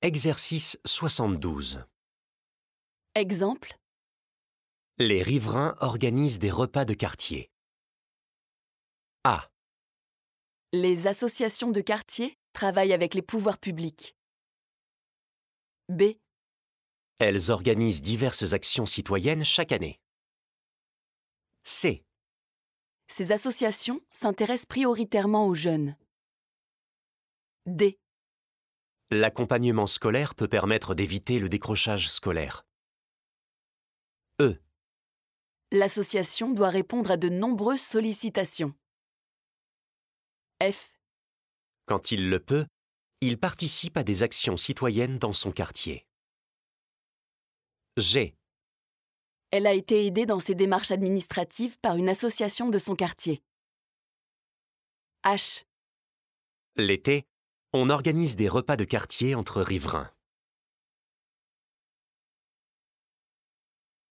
Exercice 72. Exemple, Les riverains organisent des repas de quartier. A. les associations de quartier travaillent avec les pouvoirs publics. B. Elles organisent diverses actions citoyennes chaque année. C. Ces associations s'intéressent prioritairement aux jeunes. D. L'accompagnement scolaire peut permettre d'éviter le décrochage scolaire. E. L'association doit répondre à de nombreuses sollicitations. F. Quand il le peut, il participe à des actions citoyennes dans son quartier. G. Elle a été aidée dans ses démarches administratives par une association de son quartier. H. L'été, on organise des repas de quartier entre riverains.